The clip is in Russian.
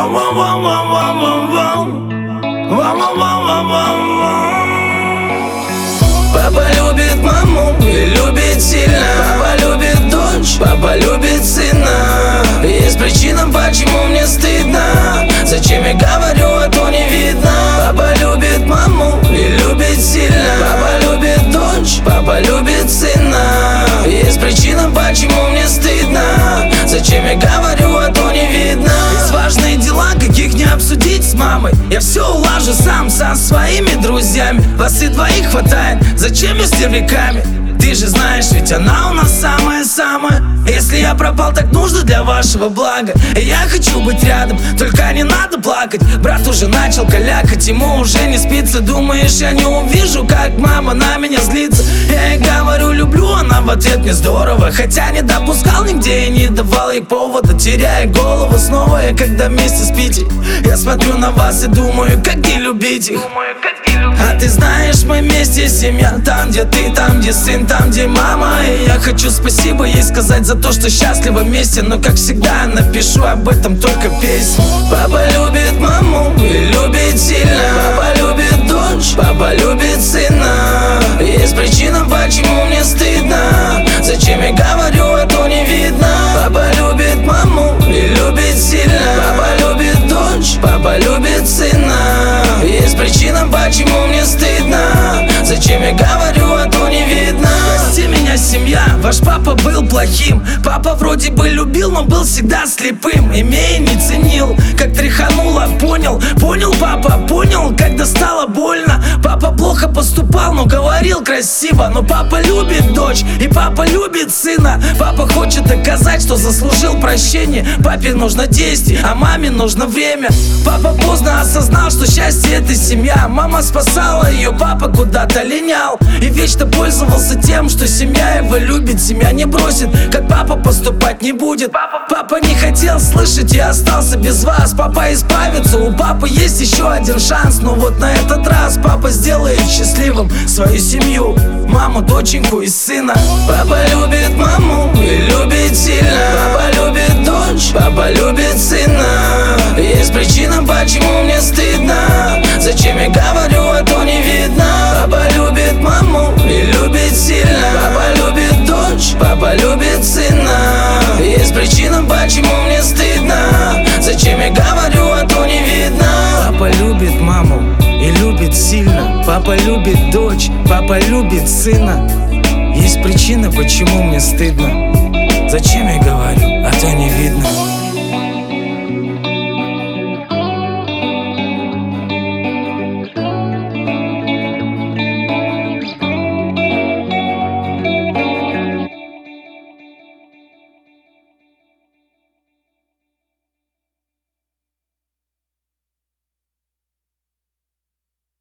Папа любит маму и любит сильно. Папа любит дочь, папа любит сына. Есть причина, почему мне стыдно. Зачем я говорю, а то не видно. Папа любит маму и любит сильно. Папа любит дочь, папа любит сына. Есть причина, почему мне стыдно. Зачем я говорю, а то не видно. Есть важные дела, каких не обсудить с мамой. Я все улажу сам со своими друзьями. Вас и двоих хватает, зачем я с стервяками? Ты же знаешь, ведь она у нас самая-самая. Если я пропал, так нужно для вашего блага. И я хочу быть рядом, только не надо плакать. Брат уже начал калякать, ему уже не спится. Думаешь, я не увижу, как мама на меня злится? Я ей говорю, люблю, она в ответ мне здорово. Хотя не допускал нигде и не давал ей повода. Теряя голову снова, я когда вместе спите. Я смотрю на вас и думаю, как не любить их. А ты знаешь, мы вместе семья. Там, где ты, там, где сын, там, где мама. И я хочу спасибо ей сказать за то, что счастливы вместе. Но как всегда напишу об этом только песню. Папа любит маму и любит сильно. Папа любит дочь, папа любит сына. Есть причина, почему мне стыдно. Зачем я говорю, а то не видно. Папа любит маму и любит сильно. Папа любит дочь, папа любит сына. Есть причина, почему мне стыдно. Зачем я говорю, а то не видно. Прости меня, семья, ваш папа был плохим. Папа вроде бы любил, но был всегда слепым. Имея не ценил, как тряхануло, понял. Понял, папа, понял, когда стало больно. Папа плохо поступал, но говорил красиво. Но папа любит дочь, и папа любит сына. Папа хочет доказать, что заслужил прощение. Папе нужно действие, а маме нужно время. Папа поздно осознал, что счастье — это семья. Мама спасала ее, папа куда-то линял. И вечно пользовался тем, что семья его любит. Семья не бросит, как папа поступать не будет. Папа не хотел слышать и остался без вас. Папа избавится, у папы есть еще один шанс. Но вот на этот раз папа сделает счастливым свою семью, маму, доченьку и сына. Папа любит маму и любит сильно. Папа любит дочь, папа любит сына. Есть причина, почему мне стыдно. Зачем я говорю, а то не видно. Папа любит маму и любит сильно. Папа любит дочь, папа любит сына. Есть причина, почему мне стыдно. Зачем я говорю, а то не видно. Папа любит маму и любит сильно. Папа любит дочь, папа любит сына. Есть причина, почему мне стыдно. Зачем я говорю, а то не видно.